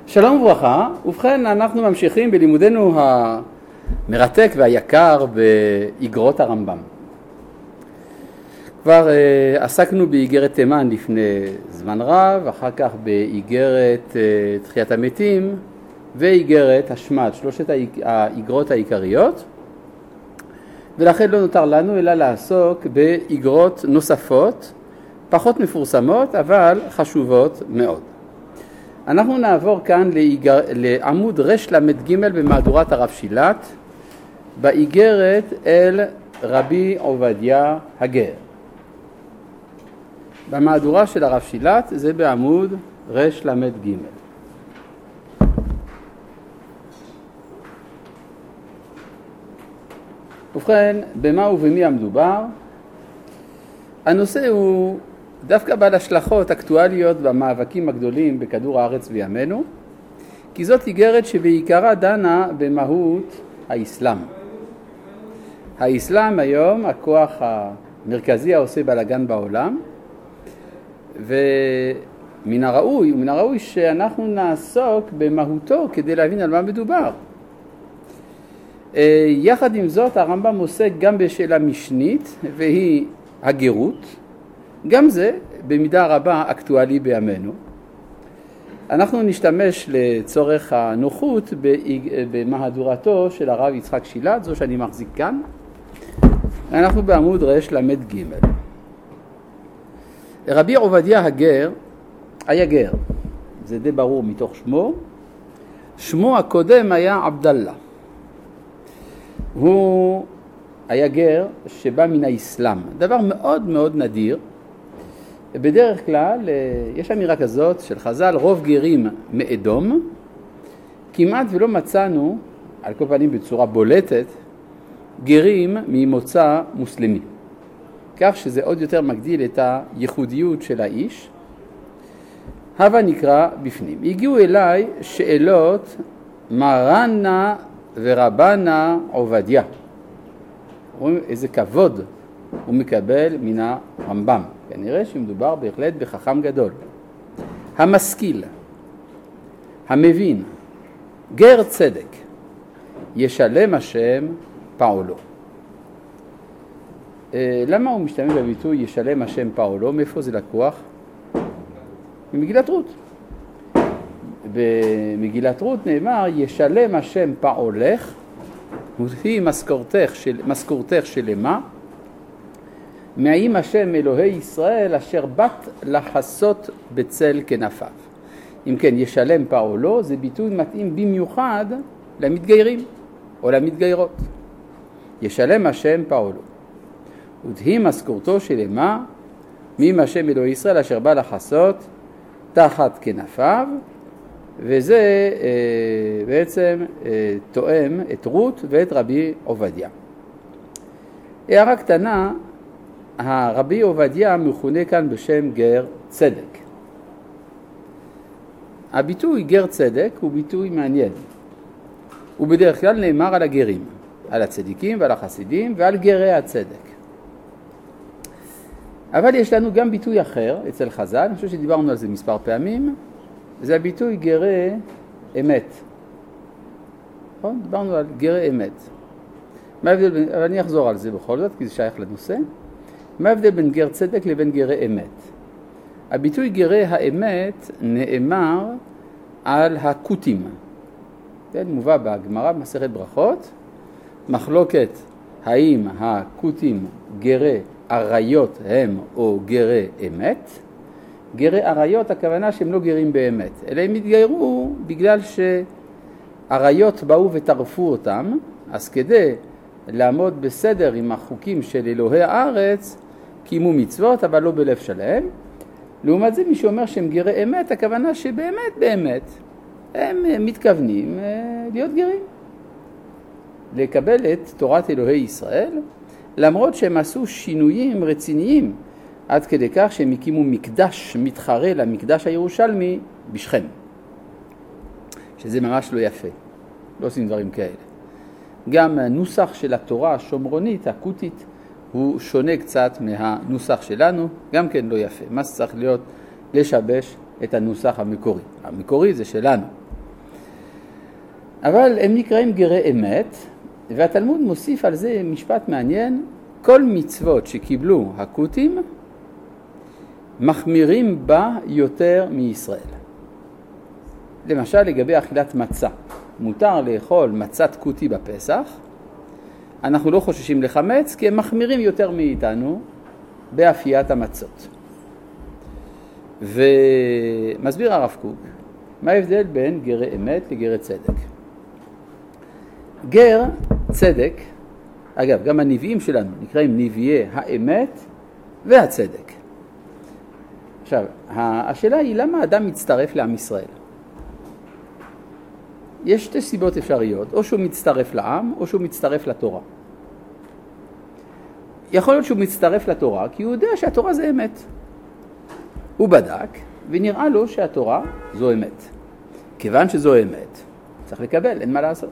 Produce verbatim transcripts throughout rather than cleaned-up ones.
שלום וברכה, ובכן אנחנו ממשיכים בלימודנו המרתק והיקר באיגרות הרמב"ם. כבר uh, עסקנו באיגרת תימן לפני זמן רב, אחר כך באיגרת uh, תחיית המתים ואיגרת השמד, שלושת האיגרות העיקריות, ולכן לא נותר לנו אלא לעסוק באיגרות נוספות, פחות מפורסמות אבל חשובות מאוד. אנחנו נעבור כאן לאיגר, לעמוד רש למד ג' במהדורת הרב שילת, באיגרת אל רבי עובדיה הגר. במהדורה של הרב שילת זה בעמוד רש למד ג'. ובכן, במה ובמי המדובר? הנושא הוא דווקא בעל השלכות אקטואליות במאבקים הגדולים בכדור הארץ וימינו, כי זאת איגרת שבעיקרה דנה במהות האסלאם. האסלאם היום הכוח המרכזי העושה בלגן בעולם, ומן הראוי, ומן הראוי שאנחנו נעסוק במהותו כדי להבין על מה מדובר. יחד עם זאת הרמב"ם עוסק גם בשאלה משנית, והיא הגרות, גם זה במידה רבה אקטואלי בימינו. אנחנו נשתמש לצורך הנוחות במהדורתו של הרב יצחק שילת, זו שאני מחזיק כאן. אנחנו בעמוד רש למד ג'. רבי עובדיה הגר היה גר, זה די ברור מתוך שמו. שמו הקודם היה עבדאללה. הוא היה גר שבא מן האסלאם, דבר מאוד מאוד נדיר. בדרך כלל יש אמירה כזאת של חז"ל, רוב גרים מאדום, כמעט ולא מצאנו, על כל פנים בצורה בולטת, גרים ממוצא מוסלמי. כך שזה עוד יותר מגדיל את הייחודיות של האיש. הווה נקרא בפנים. הגיעו אליי שאלות מרנה ורבנה עובדיה. רואים איזה כבוד הוא מקבל מן הרמב"ם. כנראה שמדובר בהחלט בחכם גדול. המשכיל, המבין, גר צדק, ישלם השם פעולו. למה הוא משתמש בביטוי ישלם השם פעולו? מאיפה זה לקוח? ממגילת רות. במגילת רות נאמר ישלם השם פעולך, היא משכורתך של, משכורתך שלמה, מעם השם אלוהי ישראל אשר בת לחסות בצל כנפיו. אם כן, ישלם פעולו זה ביטוי מתאים במיוחד למתגיירים או למתגיירות. ישלם השם פעולו. ותהי משכורתו שלמה מעם השם אלוהי ישראל אשר בא לחסות תחת כנפיו, וזה אה, בעצם אה, תואם את רות ואת רבי עובדיה. הערה קטנה, הרבי עובדיה מכונה כאן בשם גר צדק. הביטוי גר צדק הוא ביטוי מעניין. הוא בדרך כלל נאמר על הגרים, על הצדיקים ועל החסידים ועל גרי הצדק. אבל יש לנו גם ביטוי אחר אצל חז"ל, אני חושב שדיברנו על זה מספר פעמים, זה הביטוי גרי אמת. נכון? דיברנו על גרי אמת. מה ההבדל בין, אבל אני אחזור על זה בכל זאת, כי זה שייך לנושא. מה ההבדל בין גר צדק לבין גרי אמת? הביטוי גרי האמת נאמר על הקוטים. כן, מובא בגמרא במסכת ברכות, מחלוקת האם הקוטים גרי עריות הם או גרי אמת. גרי עריות הכוונה שהם לא גרים באמת, אלא הם התגיירו בגלל שעריות באו וטרפו אותם, אז כדי לעמוד בסדר עם החוקים של אלוהי הארץ, קיימו מצוות אבל לא בלב שלהם. לעומת זה מי שאומר שהם גרי אמת, הכוונה שבאמת באמת הם מתכוונים להיות גרים. לקבל את תורת אלוהי ישראל, למרות שהם עשו שינויים רציניים, עד כדי כך שהם הקימו מקדש מתחרה למקדש הירושלמי בשכם. שזה ממש לא יפה. לא עושים דברים כאלה. גם הנוסח של התורה השומרונית, הקותית, הוא שונה קצת מהנוסח שלנו, גם כן לא יפה. מה שצריך להיות לשבש את הנוסח המקורי. המקורי זה שלנו. אבל הם נקראים גרי אמת, והתלמוד מוסיף על זה משפט מעניין, כל מצוות שקיבלו הקותים מחמירים בה יותר מישראל. למשל לגבי אכילת מצה, מותר לאכול מצת קותי בפסח, אנחנו לא חוששים לחמץ כי הם מחמירים יותר מאיתנו באפיית המצות. ומסביר הרב קוק, מה ההבדל בין גרי אמת לגרי צדק? גר צדק, אגב גם הנביאים שלנו נקראים נביאי האמת והצדק. עכשיו, השאלה היא למה האדם מצטרף לעם ישראל? יש שתי סיבות אפשריות, או שהוא מצטרף לעם או שהוא מצטרף לתורה. יכול להיות שהוא מצטרף לתורה כי הוא יודע שהתורה זה אמת. הוא בדק ונראה לו שהתורה זו אמת. כיוון שזו אמת, צריך לקבל, אין מה לעשות.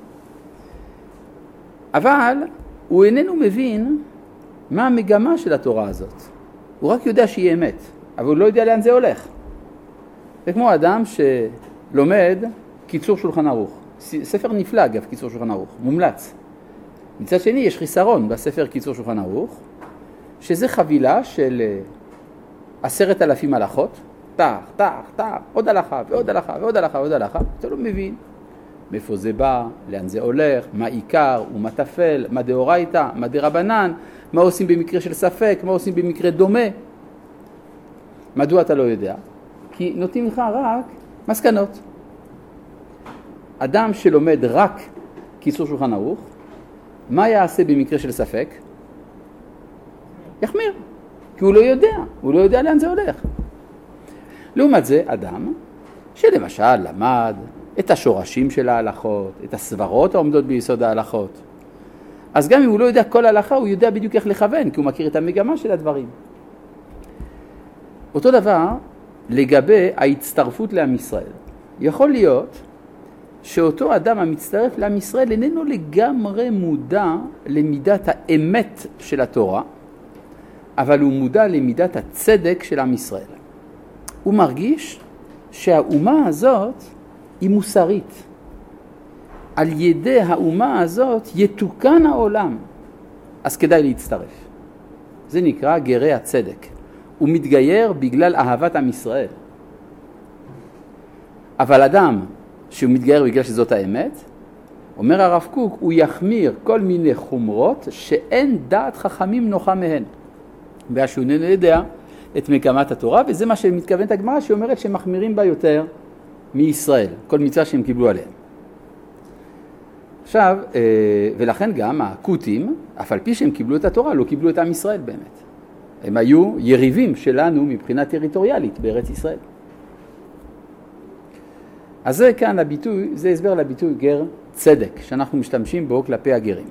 אבל הוא איננו מבין מה המגמה של התורה הזאת. הוא רק יודע שהיא אמת, אבל הוא לא יודע לאן זה הולך. זה כמו אדם שלומד קיצור שולחן ערוך. ספר נפלא אגב, קיצור שולחן ערוך, מומלץ. מצד שני יש חיסרון בספר קיצור שולחן ערוך, שזה חבילה של עשרת אלפים הלכות, תח, תח, תח, עוד הלכה ועוד הלכה ועוד הלכה ועוד הלכה, אתה לא מבין מאיפה זה בא, לאן זה הולך, מה עיקר ומה תפל, מה דאורייתא, מה דרבנן, מה עושים במקרה של ספק, מה עושים במקרה דומה. מדוע אתה לא יודע? כי נותנים לך רק מסקנות. אדם שלומד רק קיצור שולחן ערוך, מה יעשה במקרה של ספק? יחמיר, כי הוא לא יודע, הוא לא יודע לאן זה הולך. לעומת זה, אדם שלמשל למד את השורשים של ההלכות, את הסברות העומדות ביסוד ההלכות, אז גם אם הוא לא יודע כל ההלכה, הוא יודע בדיוק איך לכוון, כי הוא מכיר את המגמה של הדברים. אותו דבר לגבי ההצטרפות לעם ישראל. יכול להיות שאותו אדם המצטרף לעם ישראל איננו לגמרי מודע למידת האמת של התורה, אבל הוא מודע למידת הצדק של עם ישראל. הוא מרגיש שהאומה הזאת היא מוסרית. על ידי האומה הזאת יתוקן העולם, אז כדאי להצטרף. זה נקרא גרי הצדק. הוא מתגייר בגלל אהבת עם ישראל. אבל אדם שהוא מתגייר בגלל שזאת האמת, אומר הרב קוק, הוא יחמיר כל מיני חומרות שאין דעת חכמים נוחה מהן. והשהו איננו יודע את מגמת התורה, וזה מה שמתכוונת הגמרא שאומרת שמחמירים בה יותר מישראל, כל מצווה שהם קיבלו עליהם. עכשיו, ולכן גם הקותים, אף על פי שהם קיבלו את התורה, לא קיבלו את עם ישראל באמת. הם היו יריבים שלנו מבחינה טריטוריאלית בארץ ישראל. אז זה כאן הביטוי, זה הסבר לביטוי גר צדק, שאנחנו משתמשים בו כלפי הגרים.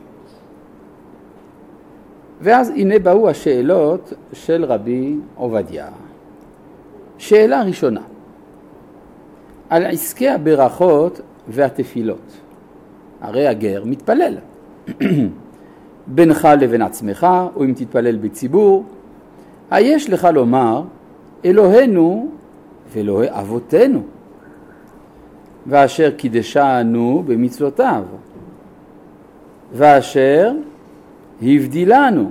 ואז הנה באו השאלות של רבי עובדיה. שאלה ראשונה, על עסקי הברכות והתפילות. הרי הגר מתפלל. בינך לבין עצמך, או אם תתפלל בציבור, היש לך לומר, אלוהינו ואלוהי אבותינו, ואשר קידשנו במצוותיו, ואשר הבדילנו.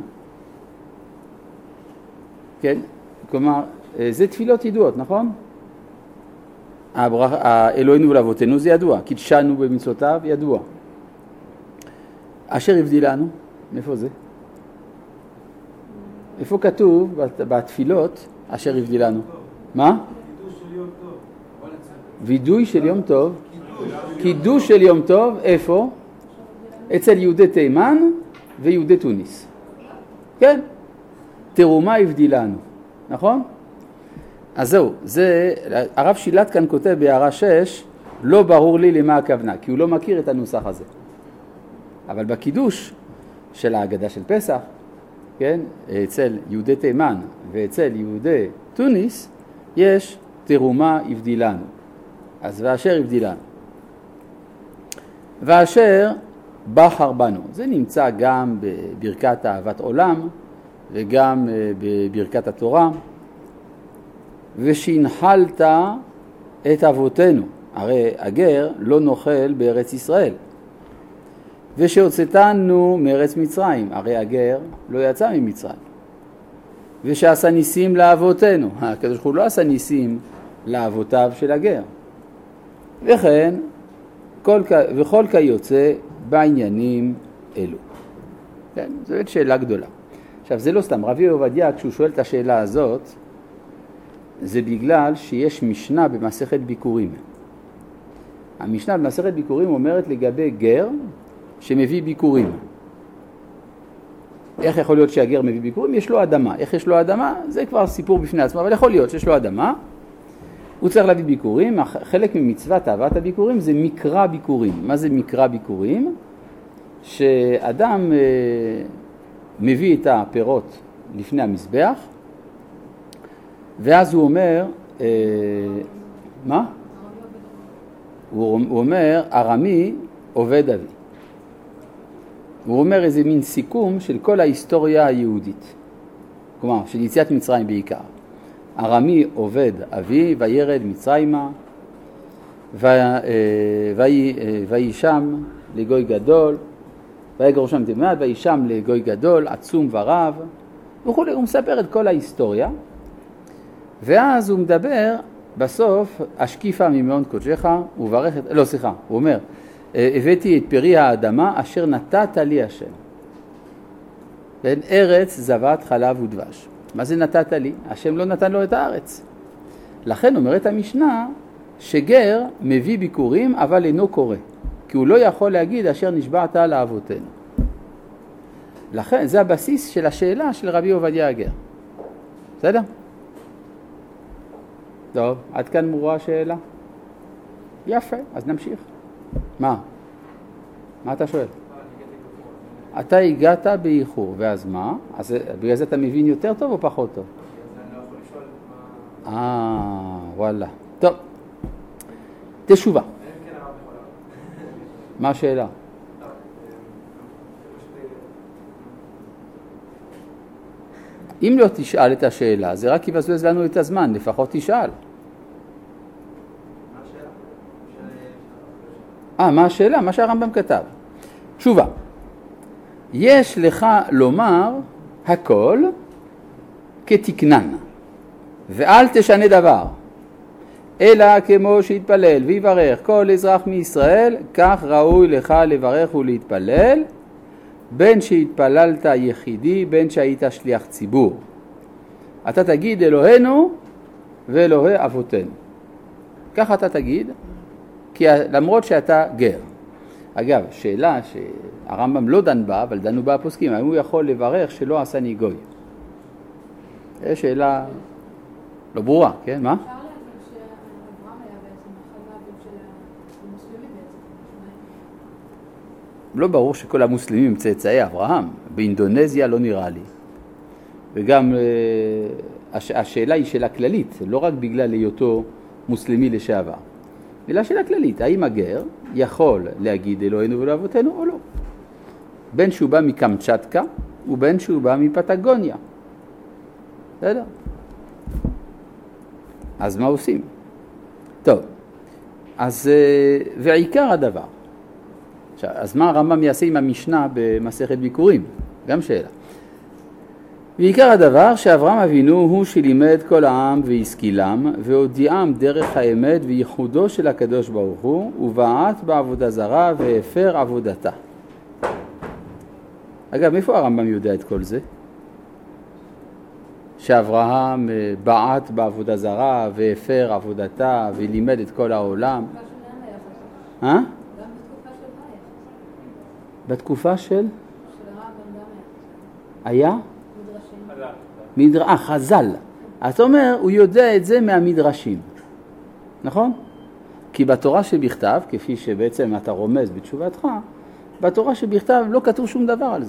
כן? כלומר, זה תפילות ידועות, נכון? אלוהינו ולאבותינו זה ידוע, קידשנו במצוותיו ידוע. אשר הבדילנו, מאיפה זה? איפה כתוב בתפילות אשר הבדילנו? מה? וידוי של יום טוב. קידוש של יום טוב, איפה? אצל יהודי תימן ויהודי טוניס. כן? תרומה הבדילנו, נכון? אז זהו, זה, הרב שילת כאן כותב בהערה שש, לא ברור לי למה הכוונה, כי הוא לא מכיר את הנוסח הזה. אבל בקידוש של ההגדה של פסח, כן, אצל יהודי תימן ואצל יהודי טוניס, יש תרומה הבדילנו. אז ואשר הבדילנו. ואשר בחר בנו. זה נמצא גם בברכת אהבת עולם וגם בברכת התורה. ושנחלת את אבותינו. הרי הגר לא נוכל בארץ ישראל. ושהוצאתנו מארץ מצרים, הרי הגר לא יצא ממצרים. ושעשה ניסים לאבותינו, הקדוש ברוך הוא לא עשה ניסים לאבותיו של הגר. וכן, כל, וכל כיוצא בעניינים אלו. כן, זו באמת שאלה גדולה. עכשיו, זה לא סתם, רבי עובדיה, כשהוא שואל את השאלה הזאת, זה בגלל שיש משנה במסכת ביקורים. המשנה במסכת ביקורים אומרת לגבי גר שמביא ביקורים. איך יכול להיות שהגר מביא ביקורים? יש לו אדמה. איך יש לו אדמה? זה כבר סיפור בפני עצמו, אבל יכול להיות שיש לו אדמה. הוא צריך להביא ביקורים. חלק ממצוות אהבת הביקורים זה מקרא ביקורים. מה זה מקרא ביקורים? שאדם אה, מביא את הפירות לפני המזבח, ואז הוא אומר, אה, מה? הוא, הוא אומר, ארמי עובד אבי. הוא אומר איזה מין סיכום של כל ההיסטוריה היהודית. כלומר, של יציאת מצרים בעיקר. ארמי עובד אבי, וירד מצרימה, וישם לגוי גדול, ויגרושם דמעט, וישם לגוי גדול, עצום ורב, וכו'. הוא מספר את כל ההיסטוריה, ואז הוא מדבר בסוף, השקיפה ממעון קודשך, וברך את, לא סליחה, הוא אומר, הבאתי את פרי האדמה אשר נתת לי השם. בין ארץ זבת חלב ודבש. מה זה נתת לי? השם לא נתן לו את הארץ. לכן אומרת המשנה שגר מביא ביקורים אבל אינו קורא. כי הוא לא יכול להגיד אשר נשבעת לאבותינו. לכן זה הבסיס של השאלה של רבי עובדיה הגר. בסדר? טוב, עד כאן מורה השאלה? יפה, אז נמשיך. מה? מה אתה שואל? אתה הגעת באיחור, ואז מה? אז בגלל זה אתה מבין יותר טוב או פחות טוב? אני לא יכול לשאול מה... אה, וואלה. טוב. תשובה. מה השאלה? אם לא תשאל את השאלה, זה רק יבזבז לנו את הזמן, לפחות תשאל. אה, מה השאלה? מה שהרמב"ם כתב. תשובה. יש לך לומר הכל כתקנן, ואל תשנה דבר, אלא כמו שהתפלל ויברך כל אזרח מישראל, כך ראוי לך לברך ולהתפלל, בין שהתפללת יחידי, בין שהיית שליח ציבור. אתה תגיד אלוהינו ואלוהי אבותינו. כך אתה תגיד, כי למרות שאתה גר. אגב, שאלה שהרמב"ם לא דן בה, אבל דנו בה הפוסקים, האם הוא יכול לברך שלא עשני גוי? זו שאלה לא ברורה, כן? מה? אפשר להגיד שאברהם היה בעצם אחד מהאבות של המוסלמים בעצם. לא ברור שכל המוסלמים הם צאצאי אברהם. באינדונזיה לא נראה לי. וגם הש... השאלה היא שאלה כללית, לא רק בגלל היותו מוסלמי לשעבר. אלא שאלה כללית, האם הגר יכול להגיד אלוהינו ולאבותינו או לא? בין שהוא בא מקמצ'טקה ובין שהוא בא מפטגוניה. בסדר? אז מה עושים? טוב, אז ועיקר הדבר. עכשיו, אז מה הרמב"ם יעשה עם המשנה במסכת ביקורים? גם שאלה. ועיקר הדבר שאברהם אבינו הוא שלימד כל העם והשכילם והודיעם דרך האמת וייחודו של הקדוש ברוך הוא ובעט בעבודה זרה והפר עבודתה. אגב, מאיפה הרמב"ם יודע את כל זה? שאברהם בעט בעבודה זרה והפר עבודתה ולימד את כל העולם. אה? גם בתקופה של מה היה? בתקופה של? של הרמב"ם גם היה. היה? מדרשים. מדרש, אה, חז"ל. אתה אומר, הוא יודע את זה מהמדרשים. נכון? כי בתורה שבכתב, כפי שבעצם אתה רומז בתשובתך, בתורה שבכתב לא כתוב שום דבר על זה.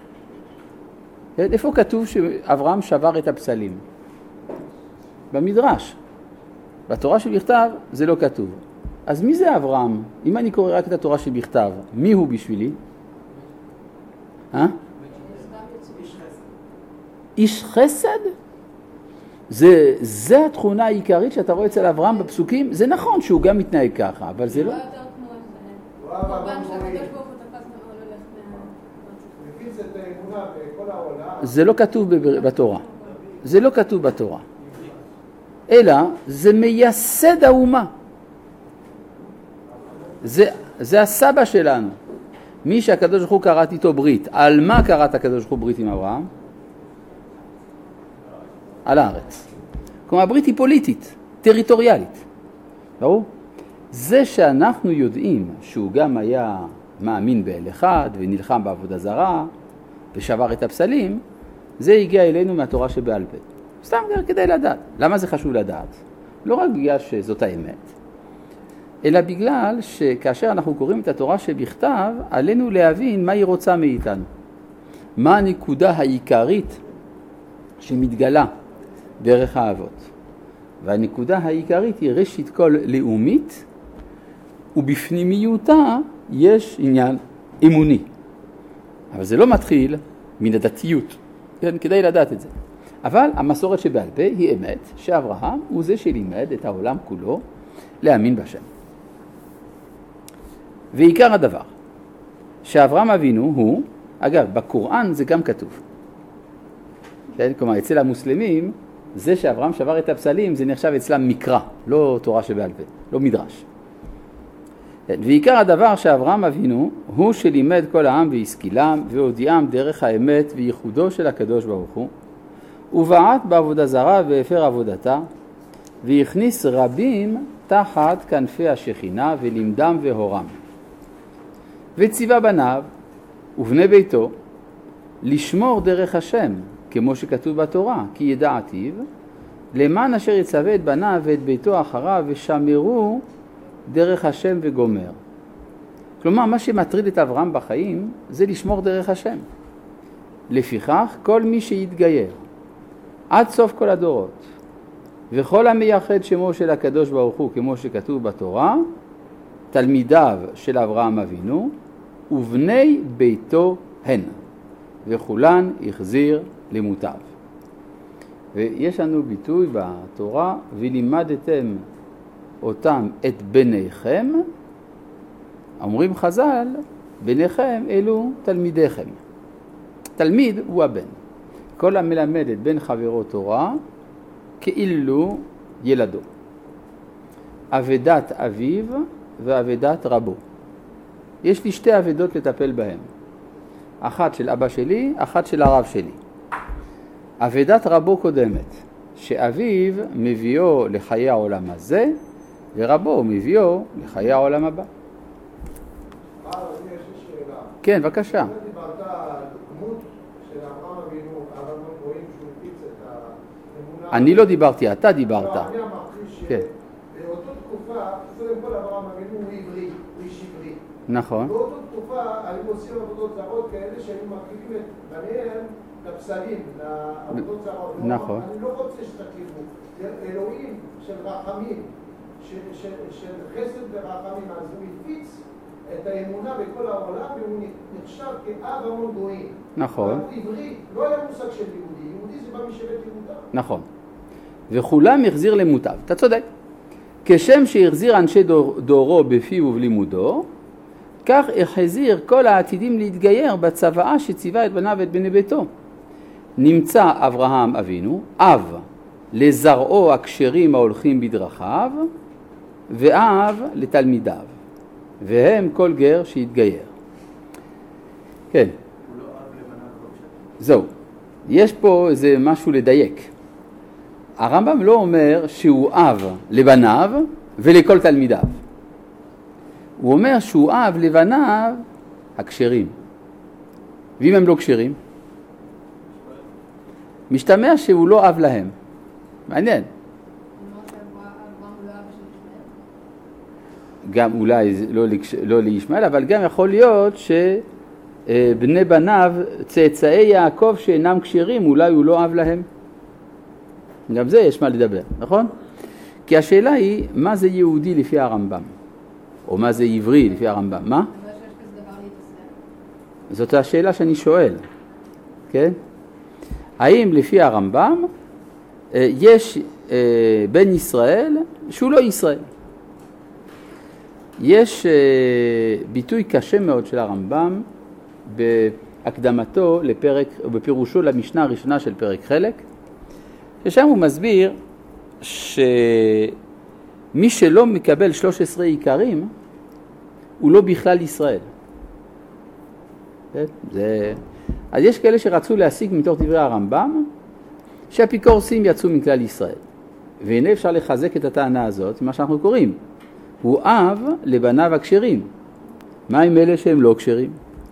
איפה כתוב שאברהם שבר את הפסלים? במדרש. בתורה שבכתב זה לא כתוב. אז מי זה אברהם? אם אני קורא רק את התורה שבכתב, מי הוא בשבילי? אה? איש חסד? זה, זה התכונה העיקרית שאתה רואה אצל אברהם בפסוקים. זה נכון שהוא גם מתנהג ככה, אבל זה לא... יותר כמו קורבן שהקדוש ברוך הוא תפס מאוד הולך מה... מפיץ את האמונה בכל העולם. זה לא כתוב בתורה. זה לא כתוב בתורה. אלא זה מייסד האומה. זה, זה הסבא שלנו. מי שהקדוש ברוך הוא קראת איתו ברית. על מה קראת הקדוש ברוך הוא ברית עם אברהם? על הארץ. כלומר, הברית היא פוליטית, טריטוריאלית. ברור? זה שאנחנו יודעים שהוא גם היה מאמין באל אחד ונלחם בעבודה זרה ושבר את הפסלים, זה הגיע אלינו מהתורה שבעל פה. סתם כדי לדעת. למה זה חשוב לדעת? לא רק בגלל שזאת האמת, אלא בגלל שכאשר אנחנו קוראים את התורה שבכתב, עלינו להבין מה היא רוצה מאיתנו. מה הנקודה העיקרית שמתגלה דרך האבות. והנקודה העיקרית היא ראשית כל לאומית, ובפנימיותה יש עניין אמוני. אבל זה לא מתחיל מן הדתיות, כן? כדאי לדעת את זה. אבל המסורת שבעל פה היא אמת, שאברהם הוא זה שלימד את העולם כולו להאמין בשם. ועיקר הדבר, שאברהם אבינו הוא, אגב, בקוראן זה גם כתוב. כן? כלומר, אצל המוסלמים, זה שאברהם שבר את הפסלים, זה נחשב אצלם מקרא, לא תורה שבעל פה, לא מדרש. כן? ועיקר הדבר שאברהם אבינו הוא שלימד כל העם והשכילם, והודיעם דרך האמת וייחודו של הקדוש ברוך הוא, ובעט בעבודה זרה והפר עבודתה, והכניס רבים תחת כנפי השכינה ולימדם והורם. וציווה בניו ובני ביתו לשמור דרך השם, כמו שכתוב בתורה, כי ידעתיו, למען אשר יצווה את בניו ואת ביתו אחריו, ושמרו דרך השם וגומר. כלומר, מה שמטריד את אברהם בחיים, זה לשמור דרך השם. לפיכך, כל מי שיתגייר, עד סוף כל הדורות, וכל המייחד שמו של הקדוש ברוך הוא, כמו שכתוב בתורה, תלמידיו של אברהם אבינו, ובני ביתו הן, וכולן החזיר למוטב. ויש לנו ביטוי בתורה, ולימדתם אותם את בניכם, אומרים חז"ל, בניכם אלו תלמידיכם. תלמיד הוא הבן. כל המלמד את בן חברו תורה, כאילו ילדו. עבדת אביו ועבדת רבו. יש לי שתי עבדות לטפל בהן. אחת של אבא שלי, אחת של הרב שלי. עבדת רבו קודמת, שאביו מביאו לחיי העולם הזה, ורבו מביאו לחיי העולם הבא. הרב, יש לי שאלה. כן, בבקשה. אתה דיברת על דמות של אברהם אבינו, אבל רואים שהוא הפיץ את האמונה. אני לא דיברתי, אתה דיברת. לא, אני אמרתי כן. שבאותה תקופה, קודם כל אברהם אבינו הוא עברי, הוא איש עברי. נכון. באותה תקופה היו עושים עבודות זרות כאלה שהיו מקריבים את בניהם לפסלים, לעבודות זרות. נכון. אני לא רוצה שתקריבו. זה אלוהים של רחמים, של, של, של חסד ורחמים. אז הוא הפיץ את האמונה בכל העולם, והוא נחשב כאב המון גויים. נכון. הוא עברי, לא היה מושג של יהודי. יהודי זה בא משבט יהודה. נכון. וכולם החזיר למוטב. אתה צודק. כשם שהחזיר אנשי דור, דורו בפיו ובלימודו, כך החזיר כל העתידים להתגייר בצוואה שציווה את בניו ואת בני ביתו. נמצא אברהם אבינו, אב לזרעו הכשרים ההולכים בדרכיו, ואב לתלמידיו, והם כל גר שהתגייר. כן. הוא לא אב לבניו לא משנה. זהו. יש פה איזה משהו לדייק. הרמב"ם לא אומר שהוא אב לבניו ולכל תלמידיו. הוא אומר שהוא אב לבניו הכשרים. ואם הם לא כשרים, משתמע שהוא לא אב להם. מעניין. גם אולי לא, לא לישמעאל, אבל גם יכול להיות שבני בניו, צאצאי יעקב שאינם כשרים, אולי הוא לא אב להם. גם זה יש מה לדבר, נכון? כי השאלה היא, מה זה יהודי לפי הרמב"ם? או מה זה עברי לפי הרמב"ם? מה? זאת השאלה שאני שואל, כן? האם לפי הרמב"ם יש בן ישראל שהוא לא ישראל. יש ביטוי קשה מאוד של הרמב"ם בהקדמתו לפרק, או בפירושו למשנה הראשונה של פרק חלק, ששם הוא מסביר שמי שלא מקבל שלוש עשרה עיקרים הוא לא בכלל ישראל. זה... אז יש כאלה שרצו להשיג מתוך דברי הרמב"ם שהאפיקורסים יצאו מכלל ישראל. והנה אפשר לחזק את הטענה הזאת, מה שאנחנו קוראים. הוא אב לבניו הכשרים. מה עם אלה שהם לא כשרים?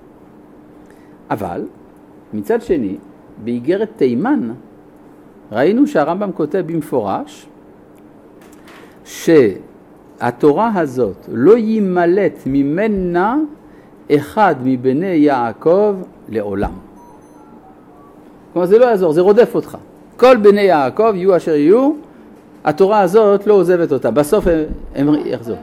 אבל מצד שני, באיגרת תימן, ראינו שהרמב"ם כותב במפורש שהתורה הזאת לא יימלט ממנה אחד מבני יעקב לעולם. כלומר זה לא יעזור, זה רודף אותך. כל בני יעקב יהיו אשר יהיו, התורה הזאת לא עוזבת אותה. בסוף הם, הם יחזור.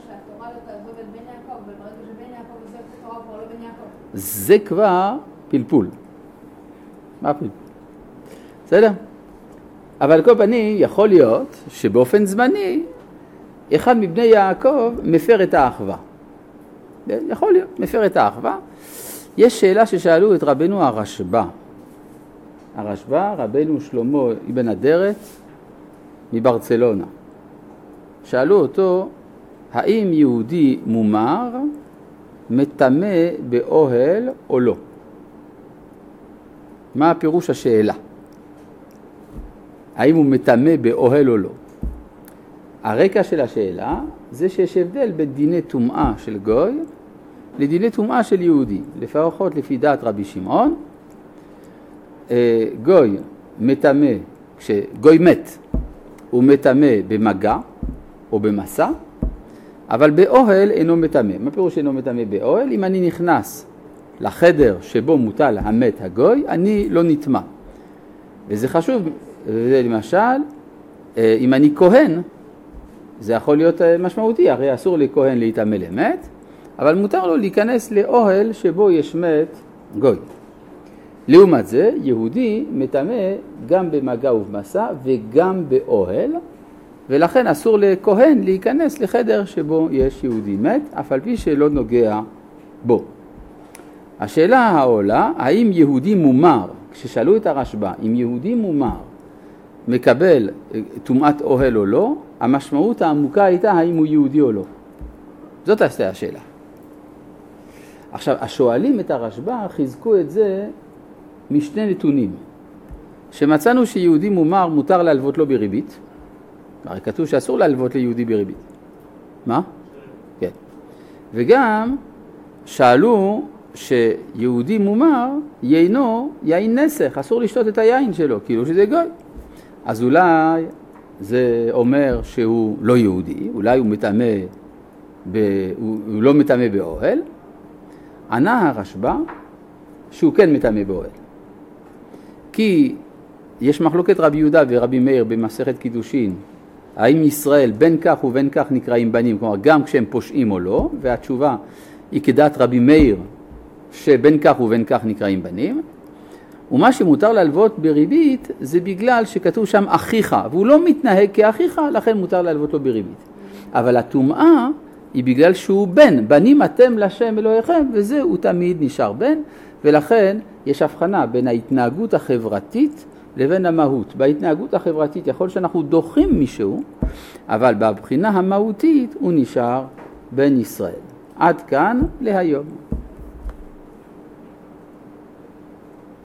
זה כבר פלפול. מה פלפול? בסדר? אבל כל פנים יכול להיות שבאופן זמני אחד מבני יעקב מפר את האחווה. יכול להיות, מפר את האחווה. יש שאלה ששאלו את רבנו הרשב"א. הרשב"א, רבנו שלמה אבן אדרת מברצלונה. שאלו אותו, האם יהודי מומר מטמא באוהל או לא? מה הפירוש השאלה? האם הוא מטמא באוהל או לא? הרקע של השאלה זה שיש הבדל בין דיני טומאה של גוי לדיני טומאה של יהודי. לפחות לפי דעת רבי שמעון, גוי מטמא, כשגוי מת, הוא מטמא במגע או במסע, אבל באוהל אינו מטמא. מה פירוש אינו מטמא באוהל? אם אני נכנס לחדר שבו מוטל המת הגוי, אני לא נטמא. וזה חשוב, למשל, אם אני כהן, זה יכול להיות משמעותי, הרי אסור לכהן להתאמה למת, אבל מותר לו להיכנס לאוהל שבו יש מת גוי. לעומת זה, יהודי מטמא גם במגע ובמסע וגם באוהל, ולכן אסור לכהן להיכנס לחדר שבו יש יהודי מת, אף על פי שלא נוגע בו. השאלה העולה, האם יהודי מומר, כששאלו את הרשב"א, אם יהודי מומר מקבל טומאת אוהל או לא, המשמעות העמוקה הייתה האם הוא יהודי או לא. זאת הייתה השאלה. עכשיו, השואלים את הרשב"א חיזקו את זה משני נתונים. שמצאנו שיהודי מומר מותר להלוות לו בריבית. הרי כתוב שאסור להלוות ליהודי בריבית. מה? כן. וגם שאלו שיהודי מומר יינו יין נסך, אסור לשתות את היין שלו, כאילו שזה גוי. אז אולי זה אומר שהוא לא יהודי, אולי הוא מטמא, ב... הוא לא מטמא באוהל. ענה הרשב"א שהוא כן מטמא באוהל. כי יש מחלוקת רבי יהודה ורבי מאיר במסכת קידושין, האם ישראל בין כך ובין כך נקראים בנים, כלומר גם כשהם פושעים או לא, והתשובה היא כדעת רבי מאיר שבין כך ובין כך נקראים בנים, ומה שמותר להלוות בריבית זה בגלל שכתוב שם אחיך, והוא לא מתנהג כאחיך, לכן מותר להלוות לו בריבית. אבל הטומאה היא בגלל שהוא בן, בנים אתם לשם אלוהיכם, וזה הוא תמיד נשאר בן, ולכן יש הבחנה בין ההתנהגות החברתית לבין המהות. בהתנהגות החברתית יכול שאנחנו דוחים מישהו, אבל בבחינה המהותית הוא נשאר בן ישראל. עד כאן להיום.